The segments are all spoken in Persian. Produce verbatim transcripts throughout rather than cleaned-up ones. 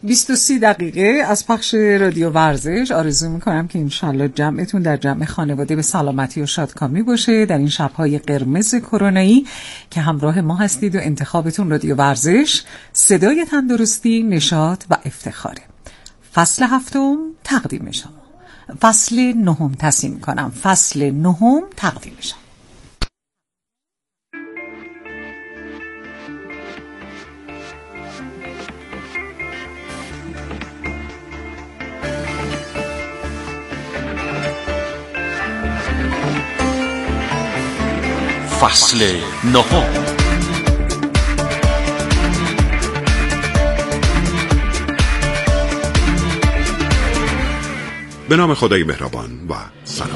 بیست و سه دقیقه از پخش رادیو ورزش. آرزو میکنم که انشالله جمعتون در جمع خانواده به سلامتی و شادکامی باشه در این شبهای قرمز کرونایی که همراه ما هستید و انتخابتون رادیو ورزش، صدای تندرستی، نشاط و افتخاره. فصل هفتم تقدیم شما، فصل نهم تصمیم کنم فصل نهم تقدیم شما. فصل نهم. به نام خدای مهربان و سلام.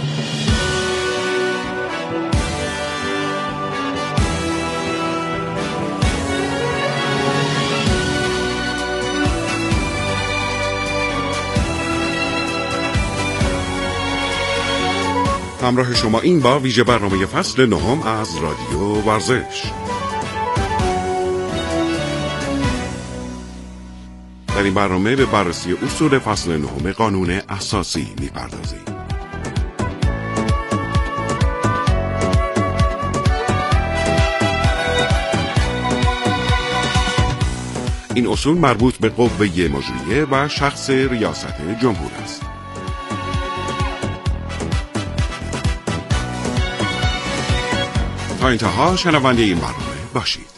همراه شما این با ویژه برنامه فصل نهم از رادیو ورزش. در این برنامه به بررسی اصول فصل نهم قانون اساسی می‌پردازیم. این اصول مربوط به قوه مجریه و شخص ریاست جمهور است. تا انتها شنونده این برنامه باشید.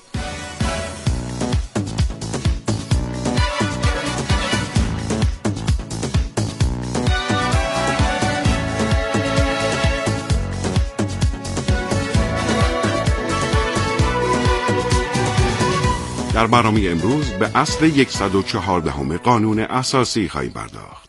در برنامه امروز به اصل صد و چهارده قانون اساسی خواهیم پرداخت.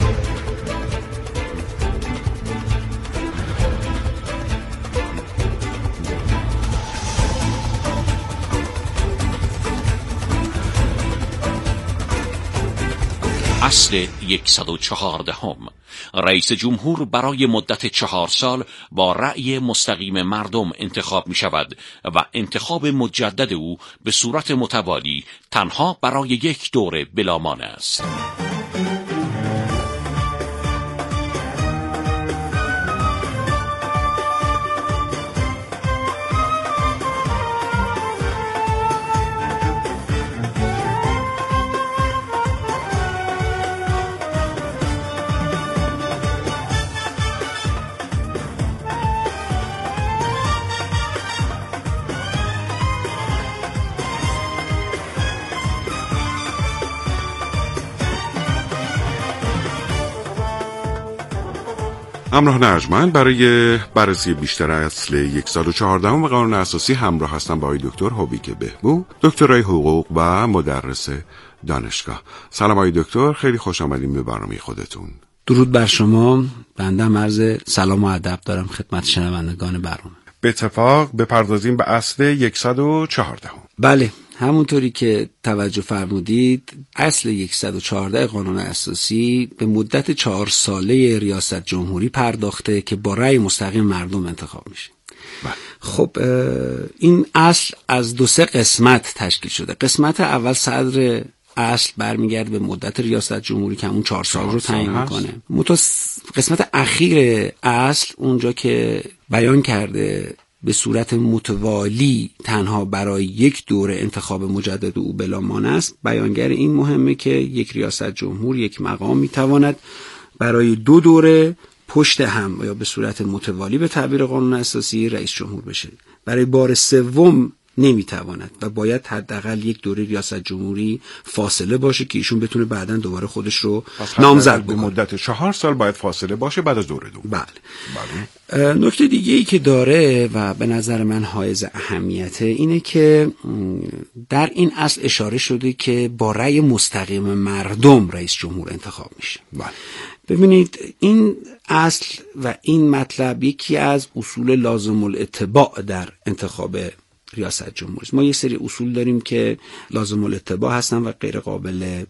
اصل صد و چهارده. رئیس جمهور برای مدت چهار سال با رأی مستقیم مردم انتخاب می شود و انتخاب مجدد او به صورت متوالی تنها برای یک دوره بلامانع است. همراه نرجمند برای بررسی بیشتر اصل صد و چهارده و قانون اساسی همراه هستم با آقای دکتر هوبیک بهبو، دکترای حقوق و مدرس دانشگاه. سلام آقای دکتر، خیلی خوش آمدید به برنامه خودتون. درود بر شما. بنده هم عرض سلام و ادب دارم خدمت شنوندگان برنامه. به اتفاق بپردازیم به اصل صد و چهارده. بله، همونطوری که توجه فرمودید اصل صد و چهارده قانون اساسی به مدت چهار ساله ریاست جمهوری پرداخته که با رأی مستقیم مردم انتخاب میشه. بله. خب این اصل از دو سه قسمت تشکیل شده. قسمت اول صدر اصل برمیگرده به مدت ریاست جمهوری که همون چهار سال رو تعیین میکنه. قسمت اخیر اصل اونجا که بیان کرده به صورت متوالی تنها برای یک دوره انتخاب مجدد او بلامانع است، بیانگر این مهمه که یک ریاست جمهور، یک مقام میتواند برای دو دوره پشت هم یا به صورت متوالی به تعبیر قانون اساسی رئیس جمهور بشه. برای بار سوم نمیتواند و باید حداقل یک دوره ریاست جمهوری فاصله باشه که ایشون بتونه بعداً دوباره خودش رو نامزد بکنه. به مدت چهار سال باید فاصله باشه بعد از دوره دوم. بله. بله. نکته دیگه ای که داره و به نظر من حائز اهمیته اینه که در این اصل اشاره شده که با رأی مستقیم مردم رئیس جمهور انتخاب میشه. بله. ببینید این اصل و این مطلب یکی از اصول لازم الاتباع در انتخاب ریاست جمهوری. ما یه سری اصول داریم که لازم الاتباع هستن و غیر قابل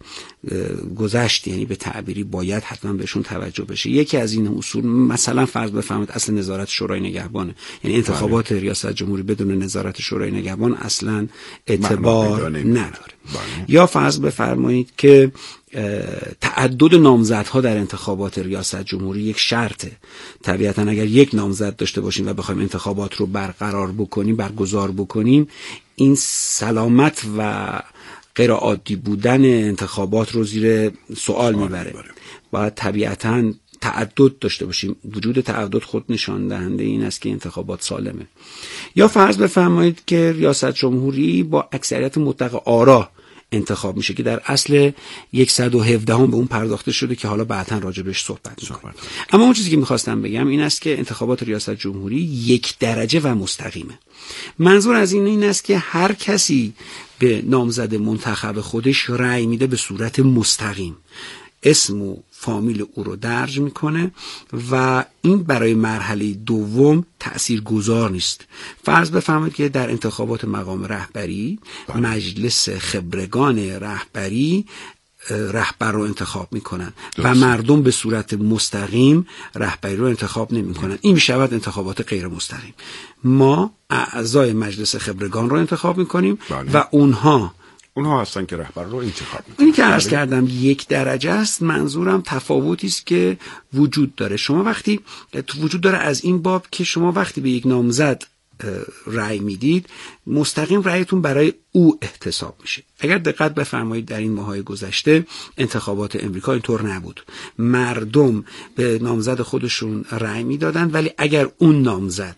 گذشت، یعنی به تعبیری باید حتما بهشون توجه بشه. یکی از این اصول مثلا فرض بفرمایید اصل نظارت شورای نگهبانه، یعنی انتخابات بله. ریاست جمهوری بدون نظارت شورای نگهبان اصلا اعتبار نداره. بله. یا فرض بفرمایید که تعدد نامزدها در انتخابات ریاست جمهوری یک شرطه. طبیعتا اگر یک نامزد داشته باشیم و بخوایم انتخابات رو برقرار بکنیم، برگزار بکنیم، این سلامت و غیر عادی بودن انتخابات رو زیر سوال میبره. باید طبیعتا تعدد داشته باشیم. وجود تعدد خود نشان دهنده این است که انتخابات سالمه. یا فرض بفرمایید که ریاست جمهوری با اکثریت مطلق آرا انتخاب میشه که در اصل صد و هفده هم به اون پرداخته شده که حالا بعداً راجع بهش صحبت می‌کنیم. اما اون چیزی که می‌خواستم بگم این است که انتخابات ریاست جمهوری یک درجه و مستقیمه. منظور از این این است که هر کسی به نامزد منتخب خودش رأی میده به صورت مستقیم، اسم و فامیل او رو درج میکنه و این برای مرحله دوم تأثیرگذار نیست. فرض بفرمایید که در انتخابات مقام رهبری مجلس خبرگان رهبری رهبر رو انتخاب میکنن و مردم به صورت مستقیم رهبری رو انتخاب نمیکنن. این میشود انتخابات غیر مستقیم. ما اعضای مجلس خبرگان رو انتخاب میکنیم و اونها اونها هستن که رهبر رو انتخاب میکنن. اینی که عرض کردم یک درجه است. منظورم تفاوتی است که وجود داره. شما وقتی وجود داره از این باب که شما وقتی به یک نامزد رأی میدید مستقیم رأیتون برای او احتساب میشه. اگر دقت بفرمایید در این ماهای گذشته انتخابات امریکا اینطور نبود. مردم به نامزد خودشون رأی میدادن ولی اگر اون نامزد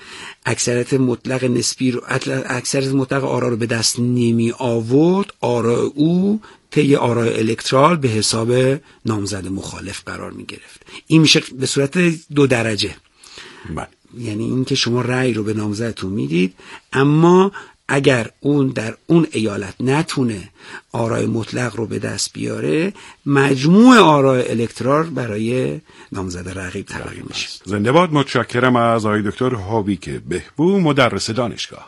اکثریت مطلق نسبی رو اکثریت مطلق آرا رو به دست نمی آورد، آرا او طی آرای الکترال به حساب نامزد مخالف قرار می گرفت. این میشه به صورت دو درجه. بله. یعنی این که شما رأی رو به نامزدتون میدید اما اگر اون در اون ایالت نتونه آرای مطلق رو به دست بیاره، مجموع آرای الکترال برای نامزد رقیب تلقی میشه. زنده باد. متشکرم از آقای دکتر هویک بهبو، مدرس دانشگاه.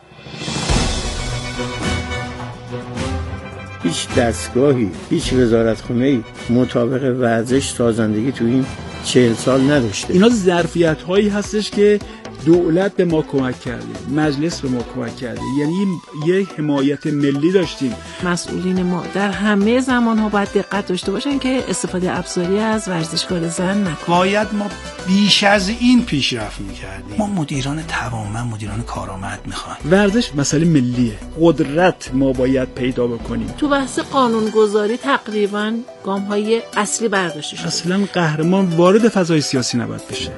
هیچ دستگاهی، هیچ وزارتخونه‌ای مطابق ورزش سازندگی تو این چهل سال نداشته. اینا ظرفیت هایی هستش که دولت به ما کمک کرده، مجلس به ما کمک کرده، یعنی یه حمایت ملی داشتیم. مسئولین ما در همه زمانها باید دقت داشته باشن که استفاده ابزاری از ورزشکار زن نکنن. باید ما بیش از این پیشرفت میکردیم. ما مدیران توانمند، مدیران کارآمد میخوایم. ورزش مسئله ملیه، قدرت ما باید پیدا بکنیم. تو بحث قانونگذاری تقریبا گام‌های اصلی برداشته شده. اصلا قهرمان وارد فضای سیاسی نباید بشه.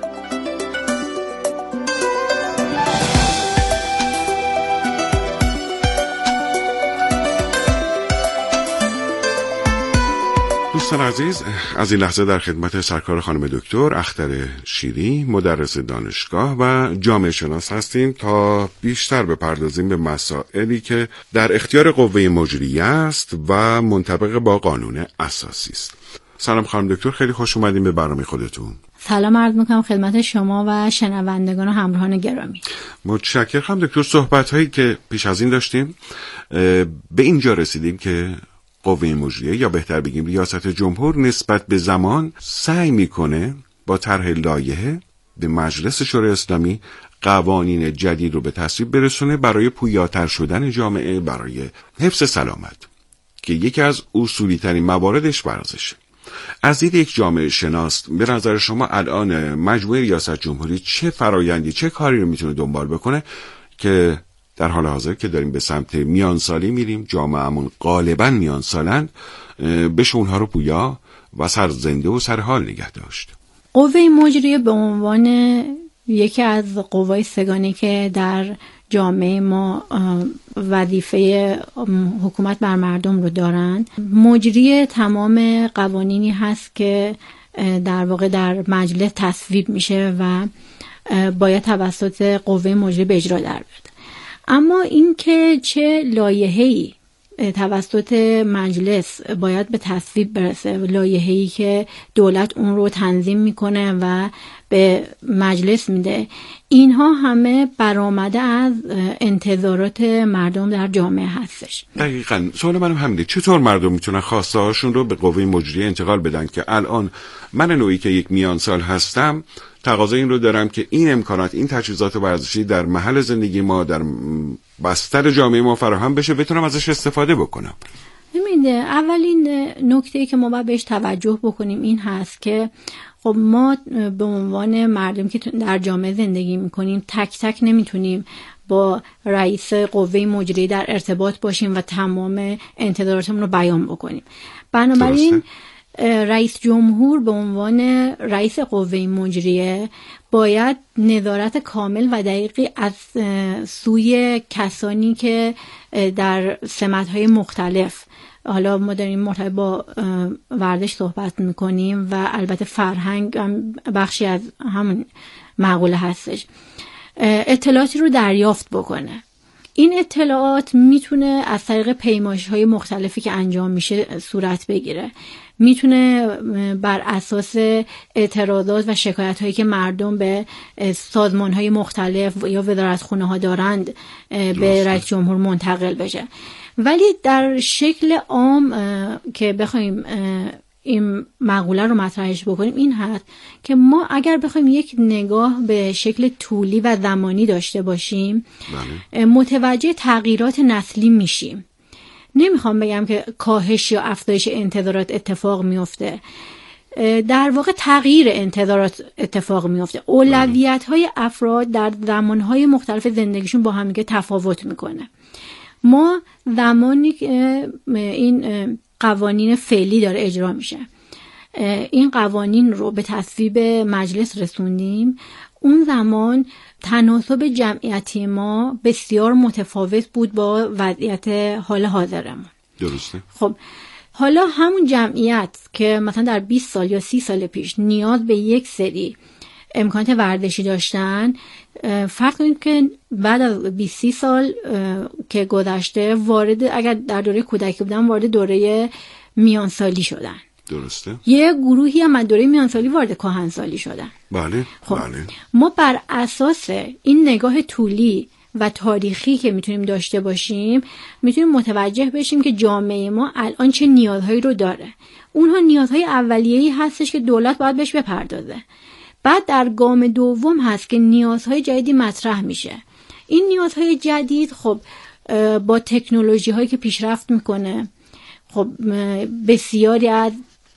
دوستان عزیز، از این لحظه در خدمت سرکار خانم دکتر اختر شیری، مدرس دانشگاه و جامعه شناس هستیم تا بیشتر بپردازیم به مسائلی که در اختیار قوه مجریه است و منطبق با قانون اساسی است. سلام خانم دکتر، خیلی خوش اومدیم به برنامه خودتون. سلام عرض میکنم خدمت شما و شنوندگان و همراهان گرامی. متشکرم خانم دکتر. صحبت هایی که پیش از این داشتیم به اینجا رسیدیم که قوه مجریه یا بهتر بگیم ریاست جمهور نسبت به زمان سعی میکنه با طرح لایحه به مجلس شورای اسلامی قوانین جدید رو به تصویب برسونه برای پویاتر شدن جامعه، برای حفظ سلامت که یکی از اصولی ترین مواردش ورزشه. از دید یک جامعه شناس به نظر شما الان مجموعه ریاست جمهوری چه فرایندی، چه کاری رو میتونه دنبال بکنه که در حال حاضر که داریم به سمت میانسالی میریم، جامعهمون غالبا میانسالند، بشه اونها رو پویا و سر زنده و سر حال نگه داشت؟ قوه مجریه به عنوان یکی از قوای سگانه که در جامعه ما وظیفه حکومت بر مردم رو دارن، مجری تمام قوانینی هست که در واقع در مجلس تصویب میشه و باید توسط قوه مجریه به اجرا در بیاد. اما این که چه لایحه‌ای توسط مجلس باید به تصویب برسه، لایحه‌ای که دولت اون رو تنظیم میکنه و به مجلس میده، اینها همه برآمده از انتظارات مردم در جامعه هستش. دقیقاً. سوال منم همینه، چطور مردم میتونن خواسته هاشون رو به قوه مجریه انتقال بدن که الان من نوعی که یک میان سال هستم تقاضا این رو دارم که این امکانات، این تجهیزات ورزشی در محل زندگی ما، در بستر جامعه ما فراهم بشه، بتونم ازش استفاده بکنم؟ ببین، ببینید اولین نکته که ما باید بهش توجه بکنیم این هست که خب ما به عنوان مردم که در جامعه زندگی میکنیم تک تک نمیتونیم با رئیس قوه مجریه در ارتباط باشیم و تمام انتظاراتمون رو بیان بکنیم. بنابراین رئیس جمهور به عنوان رئیس قوه مجریه باید نظارت کامل و دقیقی از سوی کسانی که در سمت‌های مختلف، حالا ما داریم مرتبط با ورزش صحبت میکنیم و البته فرهنگ هم بخشی از همون مقوله هستش، اطلاعاتی رو دریافت بکنه. این اطلاعات میتونه از طریق پیمایش‌های مختلفی که انجام میشه صورت بگیره، میتونه بر اساس اعتراضات و شکایت‌هایی که مردم به سازمان‌های مختلف یا وزارتخونه‌ها دارند به رئیس جمهور منتقل بشه. ولی در شکل عام که بخوایم این مقوله رو مطرحش بکنیم این هست که ما اگر بخوایم یک نگاه به شکل طولی و زمانی داشته باشیم بله. متوجه تغییرات نسلی میشیم. نمیخوام بگم که کاهش یا افزایش انتظارات اتفاق میفته، در واقع تغییر انتظارات اتفاق میفته. اولویت‌های افراد در زمانهای مختلف زندگیشون با هم دیگه تفاوت میکنه. ما زمانی که این قوانین فعلی داره اجرا میشه این قوانین رو به تصویب مجلس رسوندیم، اون زمان تناسب جمعیتی ما بسیار متفاوت بود با وضعیت حال حاضرمون. درسته. خب حالا همون جمعیت که مثلا در بیست سال یا سی سال پیش نیاز به یک سری امکانات ورزشی داشتن، فرض کنید که بعد از بیست سی سال که گذشته وارد، اگر در دوره کودکی بودن، وارد دوره میانسالی شدن. درسته. یه گروهی هم از دوره میانسالی وارد کهنسالی شدن. بله. خب بله. ما بر اساس این نگاه طولی و تاریخی که میتونیم داشته باشیم میتونیم متوجه بشیم که جامعه ما الان چه نیازهایی رو داره. اونها نیازهای اولیه‌ای هستش که دولت باید بهش بپردازه. بعد در گام دوم هست که نیازهای جدیدی مطرح میشه. این نیازهای جدید خب با تکنولوژی هایی که پیشرفت میکنه، خب بسیاری از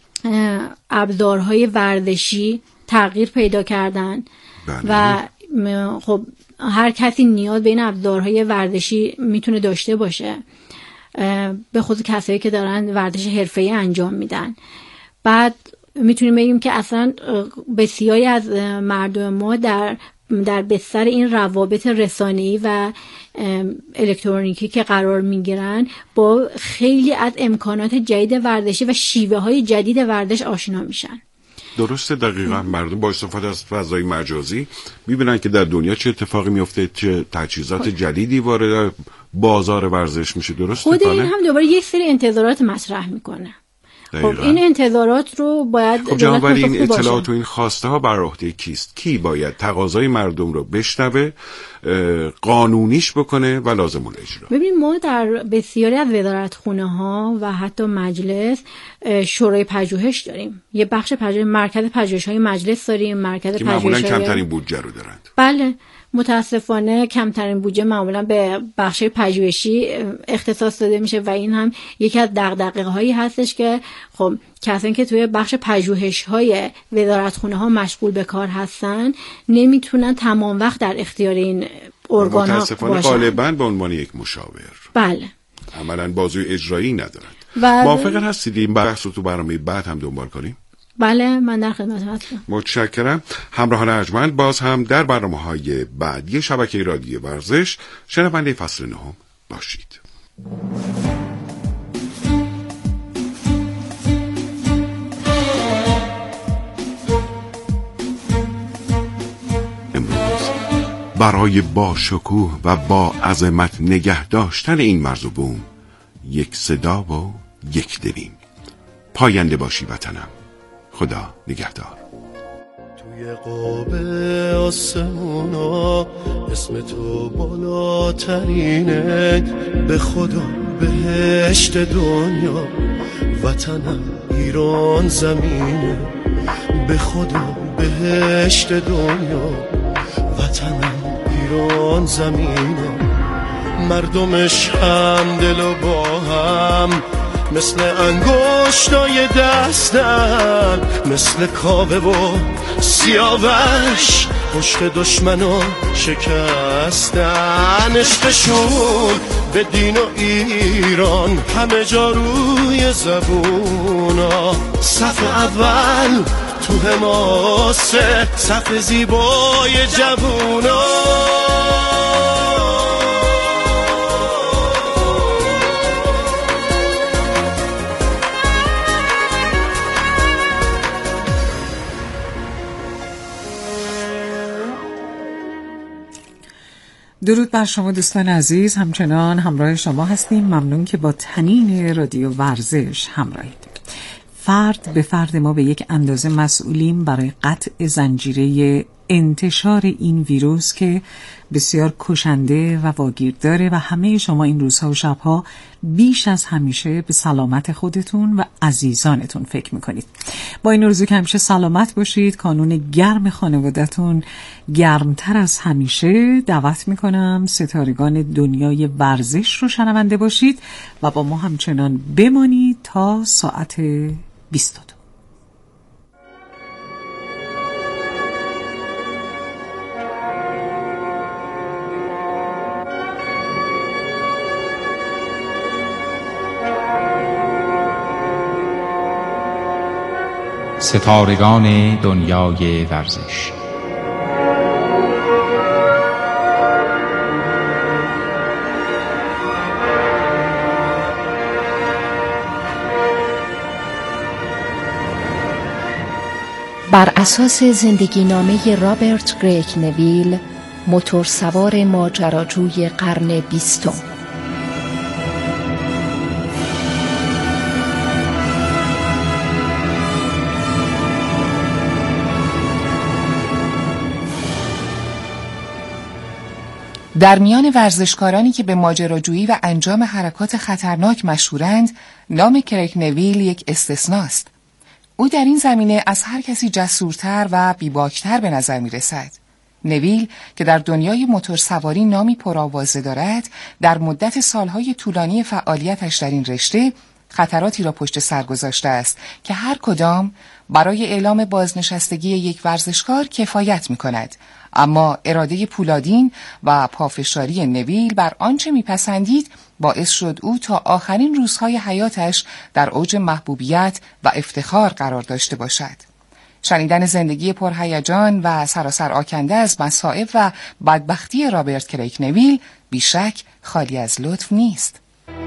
ابزارهای ورزشی تغییر پیدا کردن و خب هر کسی نیاز به این ابزارهای ورزشی میتونه داشته باشه، به خصوص کسایی که دارن ورزش حرفه‌ای انجام میدن. بعد میتونیم بگیم که اصلا بسیاری از مردم ما در در بستر این روابط رسانه‌ای و الکترونیکی که قرار میگیرن با خیلی از امکانات جدید ورزشی و شیوه های جدید ورزش آشنا میشن. درسته. دقیقاً مردم با استفاده از فضای مجازی میبینن که در دنیا چه اتفاقی میفته، چه تجهیزات جدیدی وارد بازار ورزش میشه. درسته. خود این هم دوباره یک سری انتظارات مطرح میکنه. خب این انتظارات رو باید خب جنابالی این اطلاعات و این خواسته ها بر عهده کیست؟ کی باید تقاضای مردم رو بشنوه، قانونیش بکنه و لازم الاجرا؟ ببینید ما در بسیاری از وزارتخونه ها و حتی مجلس شورای پژوهش داریم. یه بخش پژوهش، مرکز پژوهش های مجلس داریم، مرکز پژوهش های معمولا کمترین بودجه رو دارند. بله متاسفانه کمترین بودجه معمولا به بخش پژوهشی اختصاص داده میشه و این هم یکی از دغدغه‌هایی هستش که خب کسانی که توی بخش پژوهش‌های وزارتخونه ها مشغول به کار هستن نمیتونن تمام وقت در اختیار این ارگان‌ها باشن. متاسفانه غالباً به عنوان یک مشاور. بله. عملاً بازوی اجرایی ندارند. و موافقن هستید این بحث رو تو برنامه بعد هم دنبال کنیم؟ بله من در خدمت هستم. متشکرم. همراهان ارجمند، باز هم در برنامه‌های بعدی شبکه رادیو ورزش شنونده فصل نهم باشید. امروز برای با شکوه و با عظمت نگه داشتن این مرز و بوم یک صدا و یک دلیم. پاینده باشی وطنم. خدا نگهدار. توی قاب آسمونا اسم تو بالاترینه، به خدا بهشت دنیا وطنم ایران زمینه، به خدا بهشت دنیا وطنم ایران زمینه، مردمش هم دل و با هم مثل انگشتای دستم، مثل کاوه و سیاوش پشت دشمنو شکستن. عشقشون به دین و ایران همه جا روی زبونا، صف اول تو حماسه، صف زیبای جوونا. درود بر شما دوستان عزیز، همچنان همراه شما هستیم. ممنون که با تنین رادیو ورزش همراهید. فرد به فرد ما به یک اندازه مسئولیم برای قطع زنجیره انتشار این ویروس که بسیار کشنده و واگیر داره و همه شما این روزها و شبها بیش از همیشه به سلامت خودتون و عزیزانتون فکر میکنید. با این آرزو که همیشه سلامت باشید، کانون گرم خانوادتون گرمتر از همیشه، دعوت میکنم ستارگان دنیای ورزش رو شنونده باشید و با ما همچنان بمانید تا ساعت بیست و دو. ستارگان دنیای ورزش. بر اساس زندگی نامه رابرت گریگ نویل، موتورسوار ماجراجوی قرن بیستم. در میان ورزشکارانی که به ماجراجویی و انجام حرکات خطرناک مشهورند، نام گریگ نویل یک استثناست. او در این زمینه از هر کسی جسورتر و بیباکتر به نظر می رسد. نویل که در دنیای موتورسواری نامی پرآوازه دارد، در مدت سالهای طولانی فعالیتش در این رشته خطراتی را پشت سر گذاشته است که هر کدام برای اعلام بازنشستگی یک ورزشکار کفایت می کند. اما اراده پولادین و پافشاری نویل بر آنچه میپسندید باعث شد او تا آخرین روزهای حیاتش در اوج محبوبیت و افتخار قرار داشته باشد. شنیدن زندگی پرهیجان و سراسر آکنده از مصائب و بدبختی رابرت گریگ نویل بیشک خالی از لطف نیست.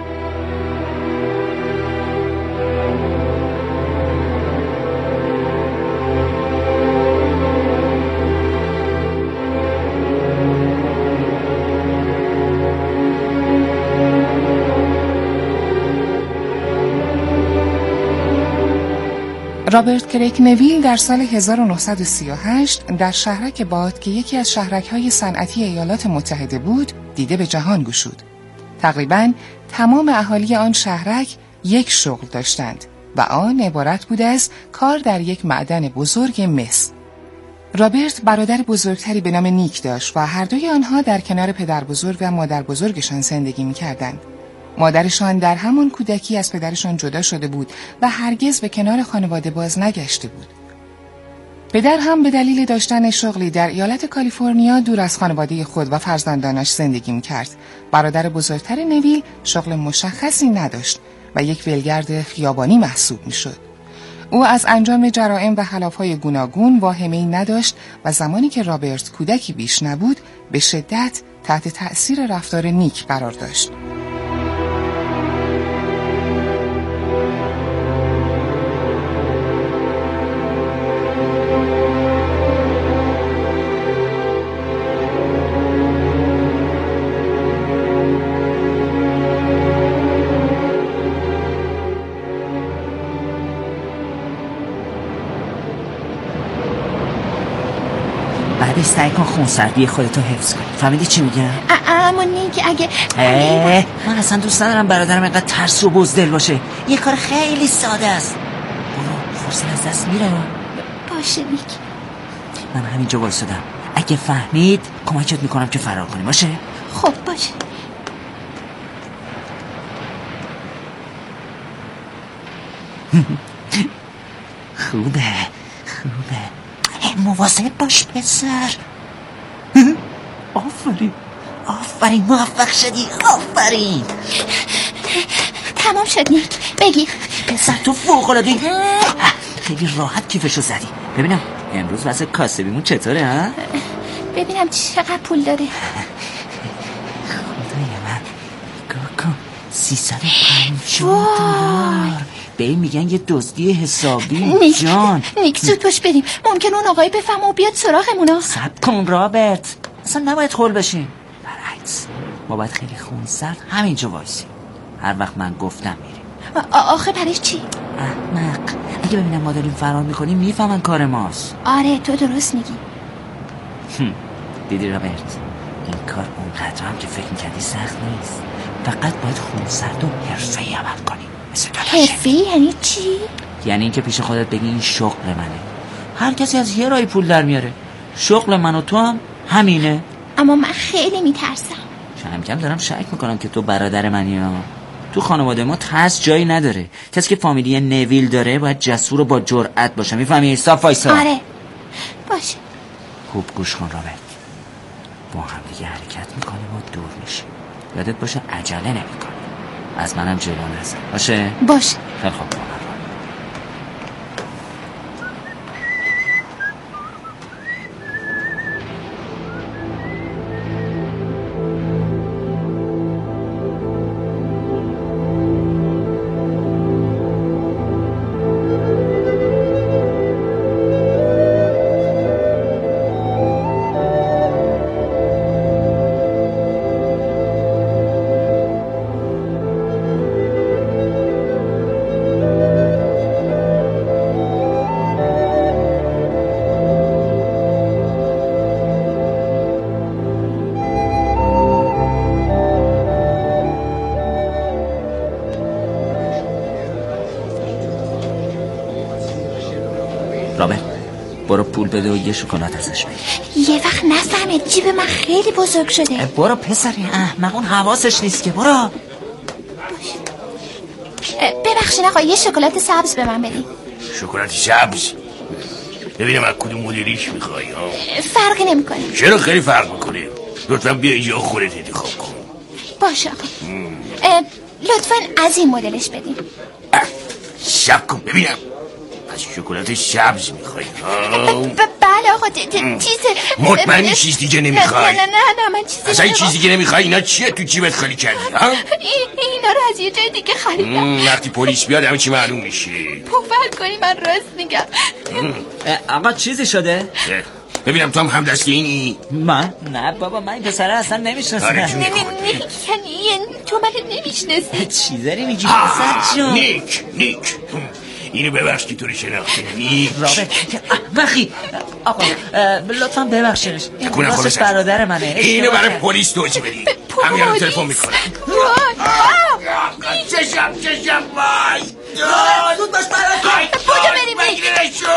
رابرت گریگ نویل در سال هزار و نهصد و سی و هشت در شهرک باد که یکی از شهرک‌های صنعتی ایالات متحده بود، دیده به جهان گشود. تقریباً تمام اهالی آن شهرک یک شغل داشتند و آن عبارت بود از کار در یک معدن بزرگ مس. رابرت برادر بزرگتری به نام نیک داشت و هر دوی آنها در کنار پدر بزرگ و مادر بزرگشان زندگی می‌کردند. مادرشان در همان کودکی از پدرشان جدا شده بود و هرگز به کنار خانواده باز نگشته بود. پدر هم به دلیل داشتن شغلی در ایالت کالیفرنیا دور از خانواده خود و فرزندانش زندگی می‌کرد. برادر بزرگتر نویل شغل مشخصی نداشت و یک ولگرد خیابانی محسوب می‌شد. او از انجام جرائم و خلاف‌های گوناگون واهمه‌ای نداشت و زمانی که رابرت کودکی بیش نبود، به شدت تحت تأثیر رفتار نیک قرار داشت. بعدش سعی کن خونسردی خودتو حفظ کنی. فهمیدی چی میگم؟ اما نیک اگه اه من اصلا دوست ندارم برادرم اینقدر ترس و بزدل باشه. یه کار خیلی ساده است. برو، فرصت از دست میره. باشه نیک. من همینجا وایسادم. اگه فهمید کمکت میکنم که فرار کنی. باشه؟ خب باشه. خوبه خوبه. مواظب باش پسر. آفرین آفرین، موفق شدی، آفرین. تمام شد نیک، بگی. پسر تو فوق العاده ای. خیلی راحت کیفشو زدی. ببینم امروز واسه کاسبیمون چطوره ها؟ ببینم چقدر پول داره. خدای من، نگاه کن، سیصد و پنجاه دلار. به این میگن یه دزدی حسابی. نیک جان نیک زود باش بریم، ممکن اون آقای بفهمه و بیاد سراغمون. صبر کن رابرت، اصلا نباید خول بشیم، برعکس ما باید خیلی خونسرد همینجا وایسیم. هر وقت من گفتم میریم. آخه برای چی؟ احمق، اگه ببینم ما داریم فرار میکنیم میفهمن کار ماست. آره تو درست میگی. دیدی رابرت، این کار اونقدر هم که فکر میکردی سخت نیست. فقط باید خونسرد و حرفه‌ای عمل کنیم. حرفه‌ای یعنی چی؟ یعنی اینکه پیش خودت بگی این شغل منه. هر کسی از یه راهی پول در میاره. شغل من و تو هم همینه. اما من خیلی میترسم. کم کم دارم شک میکنم که تو برادر منی ها. تو خانواده ما ترس جایی نداره. کسی که فامیلی نویل داره باید جسور و با جرأت باشه. میفهمی؟ صاف وایسا. آره باشه. خوب گوش کن رابرت، با هم دیگه حرکت میکنیم و دور میشیم. یادت باشه عجله نمیکنیم. از منم جلو نزن. باشه؟ باشه. خیلی خوب. رابرت برو پول بده و یه شکلات ازش بگیر. یه وقت نفهمه جیب من خیلی بزرگ شده. برو پسری احمق، اون حواسش نیست که. برو. ببخشین آقا، یه شکلات سبز به من بدین. شکلات سبز؟ ببینم از کدوم مدلیش میخوای؟ فرقی نمیکنه. چرا خیلی فرق میکنه؟ لطفا بیا اینجا خودت انتخاب کن. باشه آقا. لطفا از این مدلش بدین. شب کن ببینم. از شکلات سبز میخوای؟ بله آقا. چیزه مطمئنی چیز دیگه نمیخوای؟ نه نه نه من چیزی اصلا چیز دیگه نمیخوای؟ اینا چیه تو جیبت خالی کردی؟ اینا رو از یه جای دیگه خریدم. وقتی پلیس بیاد همه چی معلوم میشه. پوفر کنی من راست میگم. آقا چیزی شده؟ ببینم تو هم هم دستی اینی؟ من؟ نه بابا، من این پسره اصلا نمیشناسم. آره نه نه یعنی تو من نمیشناسی. چی داری میگی پسر جان؟ نیک نیک اینو ببخش که تو رو شناخته. نیک رابرت بخی آقا لطفا ببخشنش، این راستش برادر منه. اینو برای پلیس توجیه بدی. همین رو تلفن میکنم. چشم چشم وای زود باش برادر. بودو بریم نیک.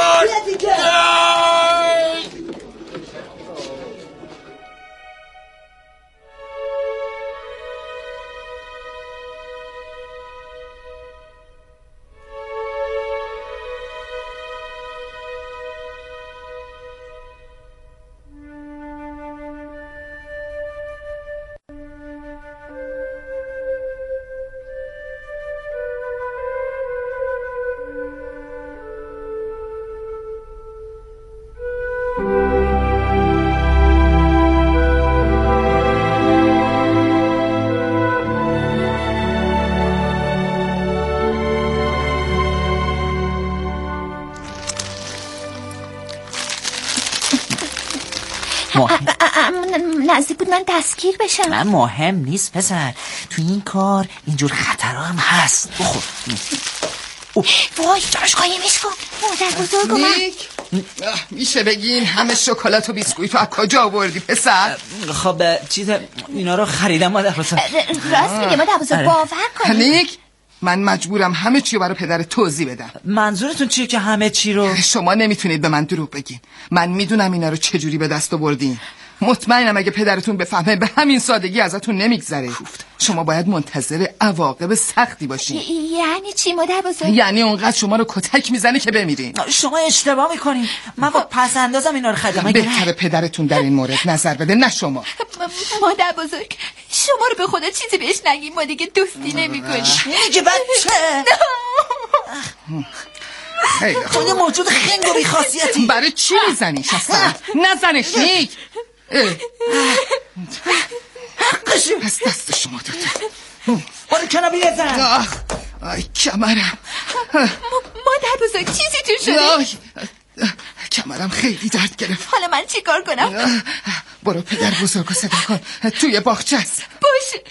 نزدیک بود من دستگیر بشم. من مهم نیست پسر، تو این کار اینجور خطرها هم هست. بخور. وای قایمش کن. مادر بزرگ من. نیک میشه بگین همه شکلات و بیسکویت رو از کجا آوردی پسر؟ خب چیز اینا رو خریدم مادر بزرگ. راست میگه مادر بزرگ، باور کن. نیک من مجبورم همه چی رو برای پدر توضیح بدم. منظورتون چیه که همه چی رو؟ شما نمیتونید به من دروغ بگین. من میدونم اینا رو چجوری به دست آوردین. مطمئنم اگه پدرتون بفهمه به همین سادگی ازتون نمیگذره. شما باید منتظر عواقب سختی باشین. یعنی چی مادر بزرگ؟ یعنی اونقدر شما رو کتک میزنه که بمیرین. شما اشتباه میکنین. من با پس اندازم اینا رو خریدم. بهتره پدرتون در این مورد نظر بده نه شما. مادر بزرگ شما رو به خدا چیزی بهش نگیم، ما دیگه دوستی نمی‌کنیم. میگه بچه خیلی خود یه موجود خنگ و بی‌خاصیتی. برای چی میزنیش اصلا؟ نزنش نیک. حقشو از دست شما داده. برو کنار بیزن. آی کمرم. مادر بزرگ چیزی تو شده؟ کمرم خیلی درد گرفت. حالا من چی کار کنم؟ برو پدر بزرگو صدا کن، توی باغچه است. باشه.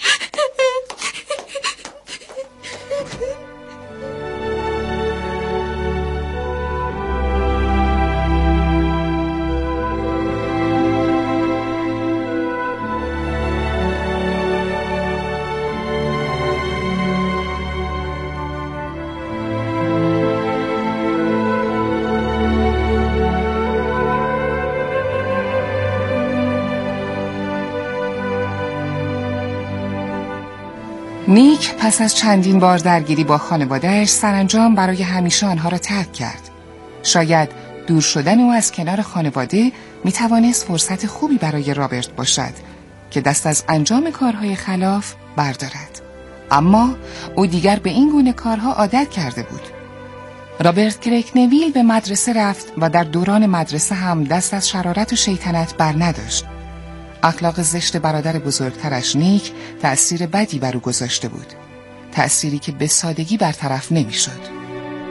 نیک پس از چندین بار درگیری با خانوادهش سرانجام برای همیشه آنها را ترک کرد. شاید دور شدن او از کنار خانواده می توانست فرصت خوبی برای رابرت باشد که دست از انجام کارهای خلاف بردارد. اما او دیگر به این گونه کارها عادت کرده بود. رابرت کریک نویل به مدرسه رفت و در دوران مدرسه هم دست از شرارت و شیطنت بر نداشت. اخلاق زشت برادر بزرگترش نیک تأثیر بدی بر او گذاشته بود، تأثیری که به سادگی برطرف نمی‌شد.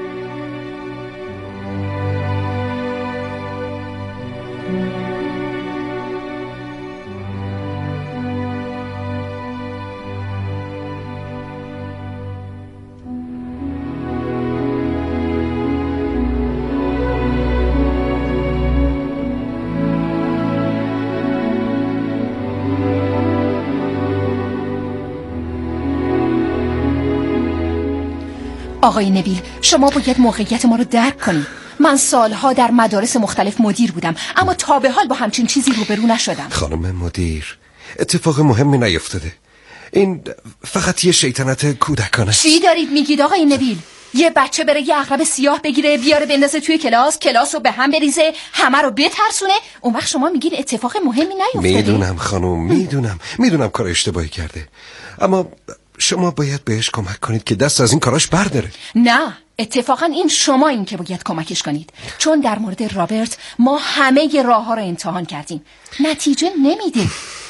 آقای نویل، شما باید موقعیت ما رو درک کنید. من سالها در مدارس مختلف مدیر بودم، اما تا به حال با همچین چیزی روبرو نشدم. خانم مدیر، اتفاق مهمی نیفتاده. این فقط یه شیطنت کودکانه. چی دارید میگید آقای نویل؟ یه بچه بره یه عقرب سیاه بگیره بیاره بندازه توی کلاس، کلاس رو به هم بریزه، همه رو بترسونه، اون وقت شما میگید اتفاق مهمی نیفتاده؟ میدونم خانم، میدونم میدونم کار اشتباهی کرده، اما شما باید بهش کمک کنید که دست از این کاراش برداره. نه، اتفاقا این شما این که باید کمکش کنید، چون در مورد رابرت ما همه راه ها رو امتحان کردیم، نتیجه نمیده.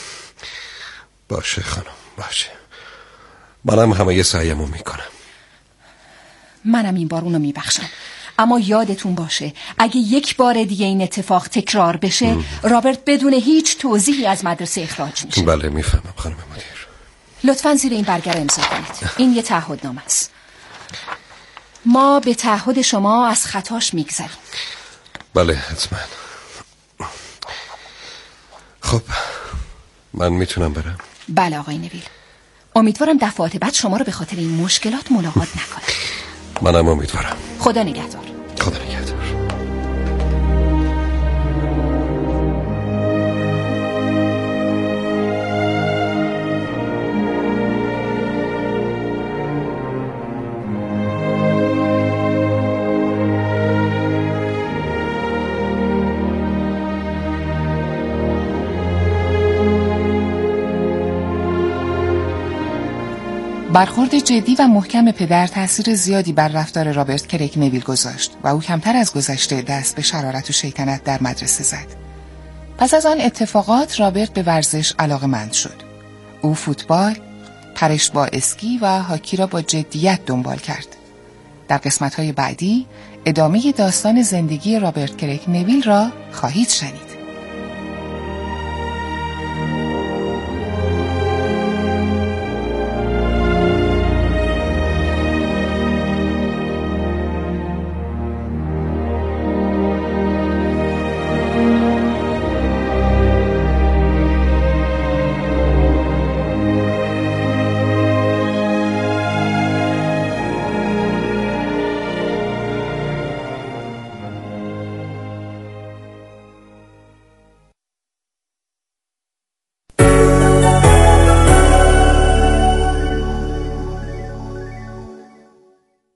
باشه خانم، باشه، منم همه سعیمو میکنم. منم این بار اونو میبخشم، اما یادتون باشه اگه یک بار دیگه این اتفاق تکرار بشه ام. رابرت بدون هیچ توضیحی از مدرسه اخراج میشه. بله میفهمم خانم مدیر. لطفاً زیر این برگه رو امضا کنید. این یه تعهدنامه است. ما به تعهد شما از خطاش میگذریم. بله حتما. خب من میتونم برم؟ بله آقای نویل. امیدوارم دفعات بعد شما رو به خاطر این مشکلات ملاقات نکنم. منم امیدوارم. خدا نگهدار. خدا نگهدار. برخورد جدی و محکم پدر تأثیر زیادی بر رفتار رابرت کریک نویل گذاشت و او کمتر از گذشته دست به شرارت و شیطنت در مدرسه زد. پس از آن اتفاقات رابرت به ورزش علاقه‌مند شد. او فوتبال، پرش با اسکی و هاکی را با جدیت دنبال کرد. در قسمت‌های بعدی ادامه داستان زندگی رابرت کریک نویل را خواهید شنید.